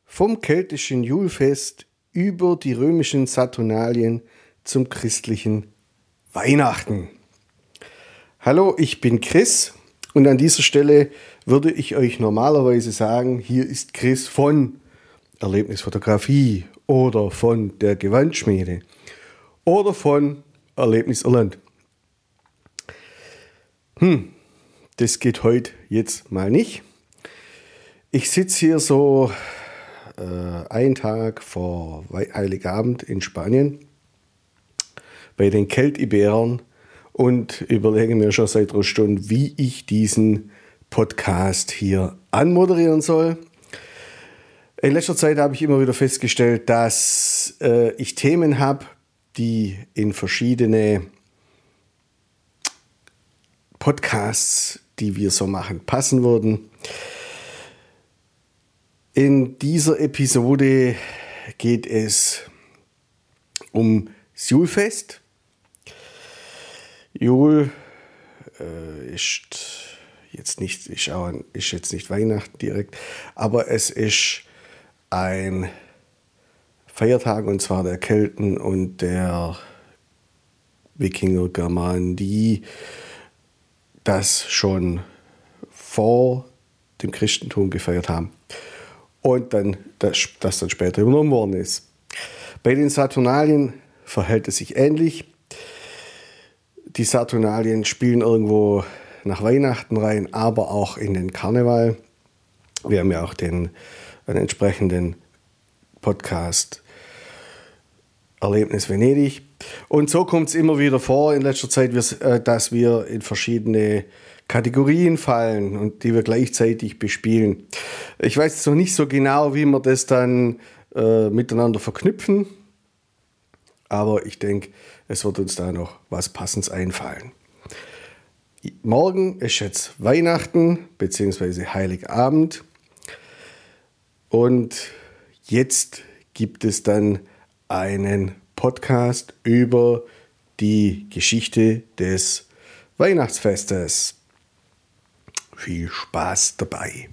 Vom keltischen Julfest über die römischen Saturnalien zum christlichen Weihnachten. Hallo, ich bin Chris und an dieser Stelle würde ich euch normalerweise sagen, hier ist Chris von Erlebnisfotografie oder von der Gewandschmiede oder von Erlebnis Irland. Das geht heute jetzt mal nicht. Ich sitze hier so einen Tag vor Heiligabend in Spanien bei den Keltiberern und überlege mir schon seit 3 Stunden, wie ich diesen Podcast hier anmoderieren soll. In letzter Zeit habe ich immer wieder festgestellt, dass ich Themen habe, die in verschiedene Podcasts, die wir so machen, passen würden. In dieser Episode geht es um das Julfest. Jul ist jetzt nicht Weihnachten direkt, aber es ist ein Feiertag, und zwar der Kelten und der Wikinger, Germanen, die das schon vor dem Christentum gefeiert haben und dann das dann später übernommen worden ist. Bei den Saturnalien verhält es sich ähnlich. Die Saturnalien spielen irgendwo nach Weihnachten rein, aber auch in den Karneval. Wir haben ja auch einen entsprechenden Podcast Erlebnis Venedig. Und so kommt es immer wieder vor in letzter Zeit, dass wir in verschiedene Kategorien fallen und die wir gleichzeitig bespielen. Ich weiß jetzt noch nicht so genau, wie wir das dann miteinander verknüpfen, aber ich denke, es wird uns da noch was Passendes einfallen. Morgen ist jetzt Weihnachten bzw. Heiligabend und jetzt gibt es dann einen Podcast über die Geschichte des Weihnachtsfestes. Viel Spaß dabei.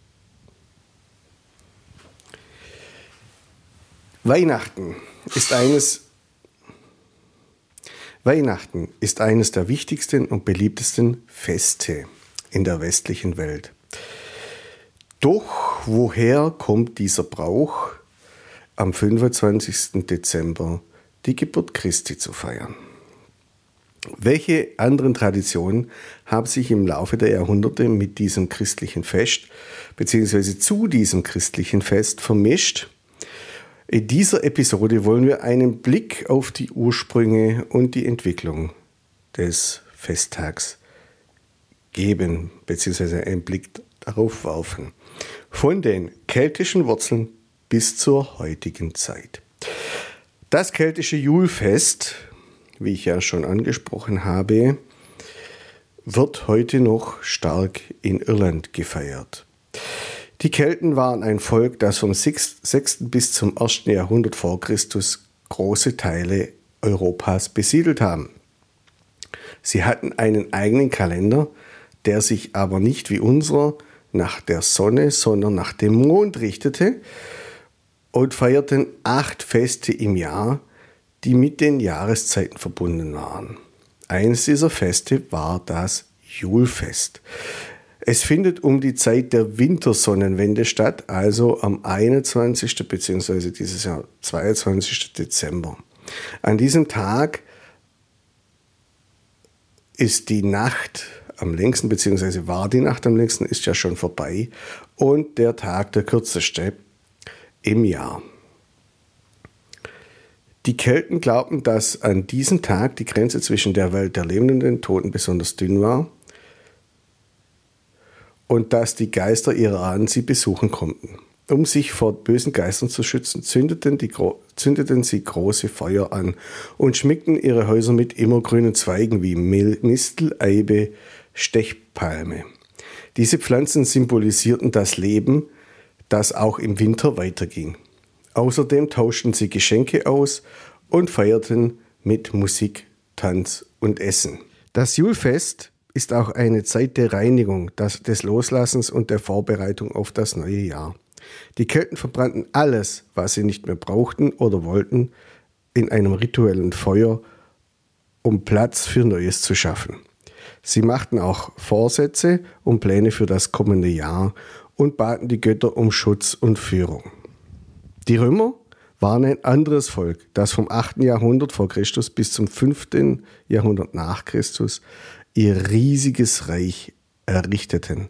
Weihnachten ist eines der wichtigsten und beliebtesten Feste in der westlichen Welt. Doch woher kommt dieser Brauch, am 25. Dezember die Geburt Christi zu feiern? Welche anderen Traditionen haben sich im Laufe der Jahrhunderte mit diesem christlichen Fest bzw. zu diesem christlichen Fest vermischt? In dieser Episode wollen wir einen Blick auf die Ursprünge und die Entwicklung des Festtags geben bzw. einen Blick darauf werfen. Von den keltischen Wurzeln bis zur heutigen Zeit. Das keltische Julfest, wie ich ja schon angesprochen habe, wird heute noch stark in Irland gefeiert. Die Kelten waren ein Volk, das vom 6. bis zum 1. Jahrhundert vor Christus große Teile Europas besiedelt haben. Sie hatten einen eigenen Kalender, der sich aber nicht wie unserer nach der Sonne, sondern nach dem Mond richtete, und feierten 8 Feste im Jahr, die mit den Jahreszeiten verbunden waren. Eines dieser Feste war das Julfest. Es findet um die Zeit der Wintersonnenwende statt, also am 21. bzw. dieses Jahr 22. Dezember. An diesem Tag ist die Nacht am längsten, bzw. war die Nacht am längsten, ist ja schon vorbei, und der Tag der kürzeste im Jahr. Die Kelten glaubten, dass an diesem Tag die Grenze zwischen der Welt der Lebenden und den Toten besonders dünn war und dass die Geister ihrer Ahnen sie besuchen konnten. Um sich vor bösen Geistern zu schützen, zündeten sie große Feuer an und schmückten ihre Häuser mit immergrünen Zweigen wie Mistel, Eibe, Stechpalme. Diese Pflanzen symbolisierten das Leben, das auch im Winter weiterging. Außerdem tauschten sie Geschenke aus und feierten mit Musik, Tanz und Essen. Das Julfest ist auch eine Zeit der Reinigung, des Loslassens und der Vorbereitung auf das neue Jahr. Die Kelten verbrannten alles, was sie nicht mehr brauchten oder wollten, in einem rituellen Feuer, um Platz für Neues zu schaffen. Sie machten auch Vorsätze und Pläne für das kommende Jahr und baten die Götter um Schutz und Führung. Die Römer waren ein anderes Volk, das vom 8. Jahrhundert vor Christus bis zum 5. Jahrhundert nach Christus ihr riesiges Reich errichteten.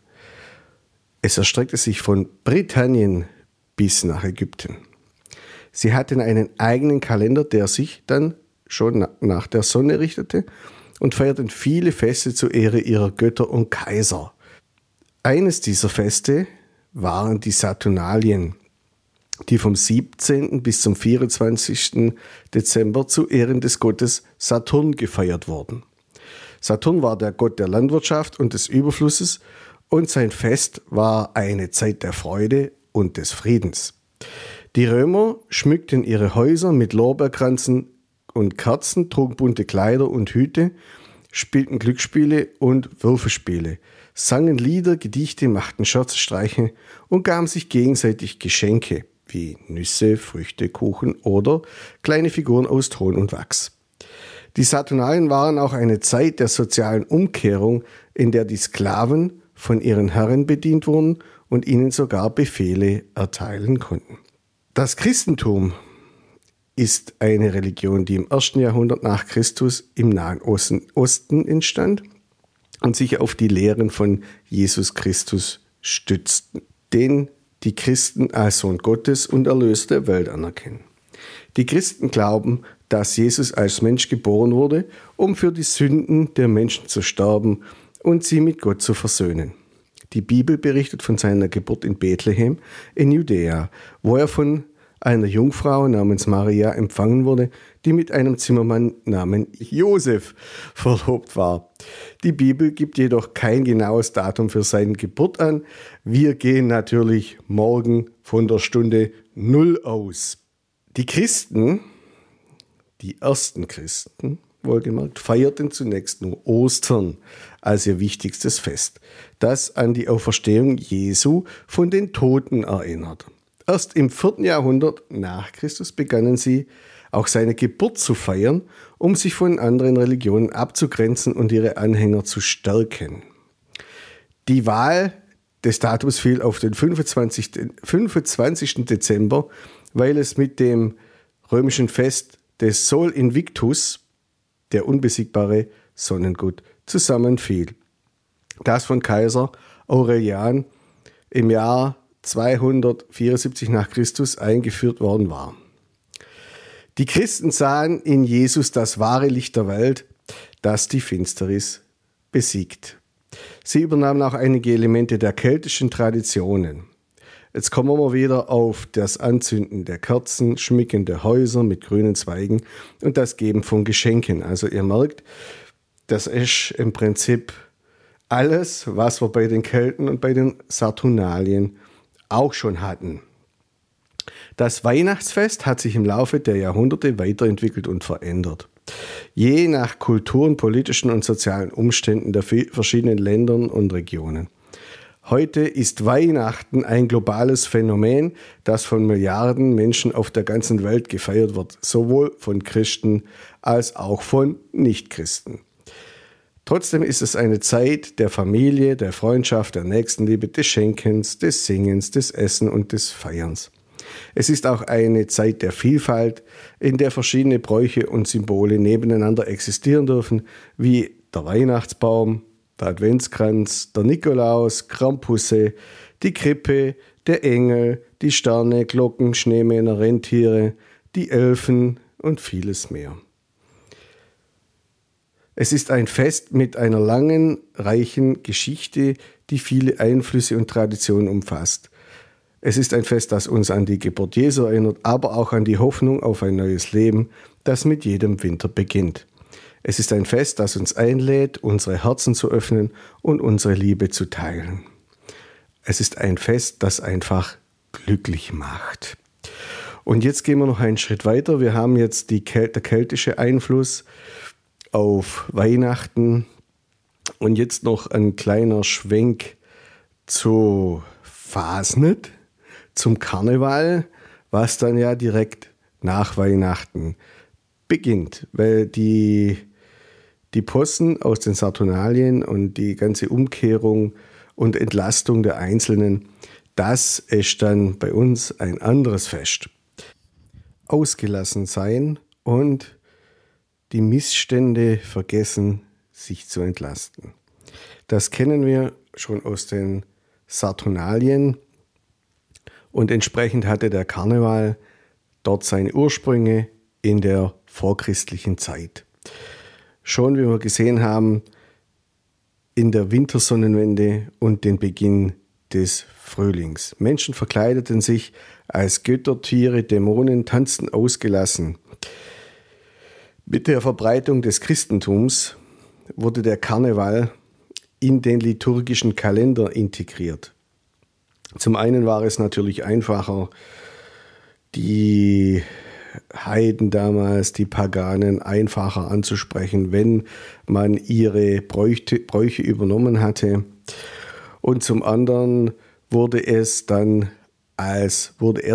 Es erstreckte sich von Britannien bis nach Ägypten. Sie hatten einen eigenen Kalender, der sich dann schon nach der Sonne richtete, und feierten viele Feste zur Ehre ihrer Götter und Kaiser. Eines dieser Feste waren die Saturnalien, die vom 17. bis zum 24. Dezember zu Ehren des Gottes Saturn gefeiert wurden. Saturn war der Gott der Landwirtschaft und des Überflusses, und sein Fest war eine Zeit der Freude und des Friedens. Die Römer schmückten ihre Häuser mit Lorbeerkranzen und Kerzen, trugen bunte Kleider und Hüte, spielten Glücksspiele und Würfelspiele, sangen Lieder, Gedichte, machten Scherzstreiche und gaben sich gegenseitig Geschenke wie Nüsse, Früchte, Kuchen oder kleine Figuren aus Ton und Wachs. Die Saturnalien waren auch eine Zeit der sozialen Umkehrung, in der die Sklaven von ihren Herren bedient wurden und ihnen sogar Befehle erteilen konnten. Das Christentum ist eine Religion, die im 1. Jahrhundert nach Christus im Nahen Osten entstand und sich auf die Lehren von Jesus Christus stützt, den die Christen als Sohn Gottes und Erlöser der Welt anerkennen. Die Christen glauben, dass Jesus als Mensch geboren wurde, um für die Sünden der Menschen zu sterben und sie mit Gott zu versöhnen. Die Bibel berichtet von seiner Geburt in Bethlehem in Judäa, wo er von einer Jungfrau namens Maria empfangen wurde, die mit einem Zimmermann namens Josef verlobt war. Die Bibel gibt jedoch kein genaues Datum für seine Geburt an. Wir gehen natürlich morgen von der Stunde 0 aus. Die Christen, die ersten Christen, wohlgemerkt, feierten zunächst nur Ostern als ihr wichtigstes Fest, das an die Auferstehung Jesu von den Toten erinnert. Erst im 4. Jahrhundert nach Christus begannen sie, auch seine Geburt zu feiern, um sich von anderen Religionen abzugrenzen und ihre Anhänger zu stärken. Die Wahl des Datums fiel auf den 25. Dezember, weil es mit dem römischen Fest des Sol Invictus, der unbesiegbare Sonnengott, zusammenfiel, das von Kaiser Aurelian im Jahr 274 nach Christus eingeführt worden war. Die Christen sahen in Jesus das wahre Licht der Welt, das die Finsternis besiegt. Sie übernahmen auch einige Elemente der keltischen Traditionen. Jetzt kommen wir wieder auf das Anzünden der Kerzen, Schmücken der Häuser mit grünen Zweigen und das Geben von Geschenken. Also ihr merkt, das ist im Prinzip alles, was wir bei den Kelten und bei den Saturnalien auch schon hatten. Das Weihnachtsfest hat sich im Laufe der Jahrhunderte weiterentwickelt und verändert. Je nach Kulturen, politischen und sozialen Umständen der verschiedenen Ländern und Regionen. Heute ist Weihnachten ein globales Phänomen, das von Milliarden Menschen auf der ganzen Welt gefeiert wird, sowohl von Christen als auch von Nichtchristen. Trotzdem ist es eine Zeit der Familie, der Freundschaft, der Nächstenliebe, des Schenkens, des Singens, des Essen und des Feierns. Es ist auch eine Zeit der Vielfalt, in der verschiedene Bräuche und Symbole nebeneinander existieren dürfen, wie der Weihnachtsbaum, der Adventskranz, der Nikolaus, Krampusse, die Krippe, der Engel, die Sterne, Glocken, Schneemänner, Rentiere, die Elfen und vieles mehr. Es ist ein Fest mit einer langen, reichen Geschichte, die viele Einflüsse und Traditionen umfasst. Es ist ein Fest, das uns an die Geburt Jesu erinnert, aber auch an die Hoffnung auf ein neues Leben, das mit jedem Winter beginnt. Es ist ein Fest, das uns einlädt, unsere Herzen zu öffnen und unsere Liebe zu teilen. Es ist ein Fest, das einfach glücklich macht. Und jetzt gehen wir noch einen Schritt weiter. Wir haben jetzt der keltische Einfluss auf Weihnachten und jetzt noch ein kleiner Schwenk zu Fasnet, zum Karneval, was dann ja direkt nach Weihnachten beginnt, weil die Possen aus den Saturnalien und die ganze Umkehrung und Entlastung der Einzelnen, das ist dann bei uns ein anderes Fest. Ausgelassen sein und die Missstände vergessen, sich zu entlasten. Das kennen wir schon aus den Saturnalien und entsprechend hatte der Karneval dort seine Ursprünge in der vorchristlichen Zeit. Schon wie wir gesehen haben, in der Wintersonnenwende und den Beginn des Frühlings. Menschen verkleideten sich als Götter, Tiere, Dämonen, tanzten ausgelassen. Mit der Verbreitung des Christentums wurde der Karneval in den liturgischen Kalender integriert. Zum einen war es natürlich einfacher, die Heiden damals, die Paganen, einfacher anzusprechen, wenn man ihre Bräuche übernommen hatte. Und zum anderen wurde er dann als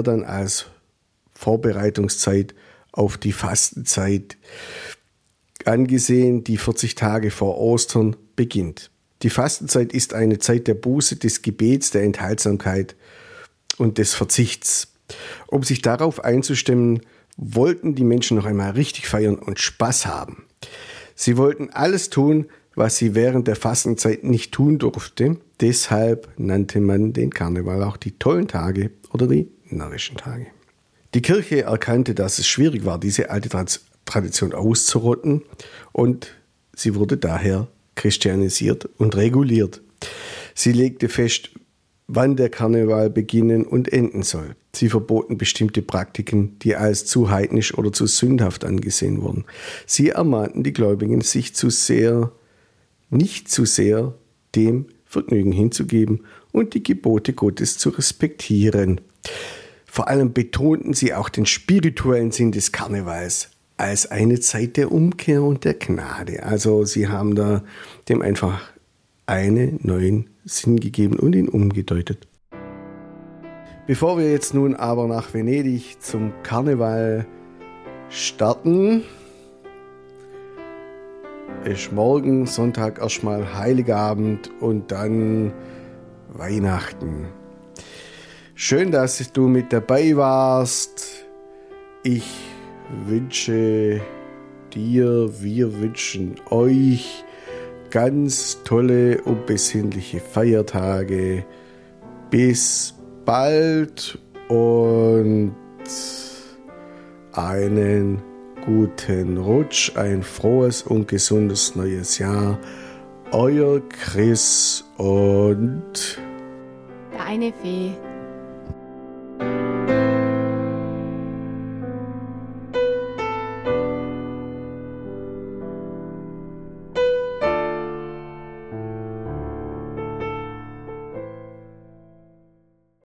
Vorbereitungszeit auf die Fastenzeit angesehen, die 40 Tage vor Ostern beginnt. Die Fastenzeit ist eine Zeit der Buße, des Gebets, der Enthaltsamkeit und des Verzichts. Um sich darauf einzustimmen, wollten die Menschen noch einmal richtig feiern und Spaß haben. Sie wollten alles tun, was sie während der Fastenzeit nicht tun durfte. Deshalb nannte man den Karneval auch die tollen Tage oder die närrischen Tage. Die Kirche erkannte, dass es schwierig war, diese alte Tradition auszurotten, und sie wurde daher christianisiert und reguliert. Sie legte fest, wann der Karneval beginnen und enden soll. Sie verboten bestimmte Praktiken, die als zu heidnisch oder zu sündhaft angesehen wurden. Sie ermahnten die Gläubigen, sich nicht zu sehr dem Vergnügen hinzugeben und die Gebote Gottes zu respektieren. Vor allem betonten sie auch den spirituellen Sinn des Karnevals als eine Zeit der Umkehr und der Gnade. Also sie haben da dem einfach einen neuen Sinn gegeben und ihn umgedeutet. Bevor wir jetzt nun aber nach Venedig zum Karneval starten, ist morgen Sonntag erstmal Heiligabend und dann Weihnachten. Schön, dass du mit dabei warst. Ich wünsche dir, wir wünschen euch ganz tolle und besinnliche Feiertage. Bis bald und einen guten Rutsch, ein frohes und gesundes neues Jahr. Euer Chris und deine Fee.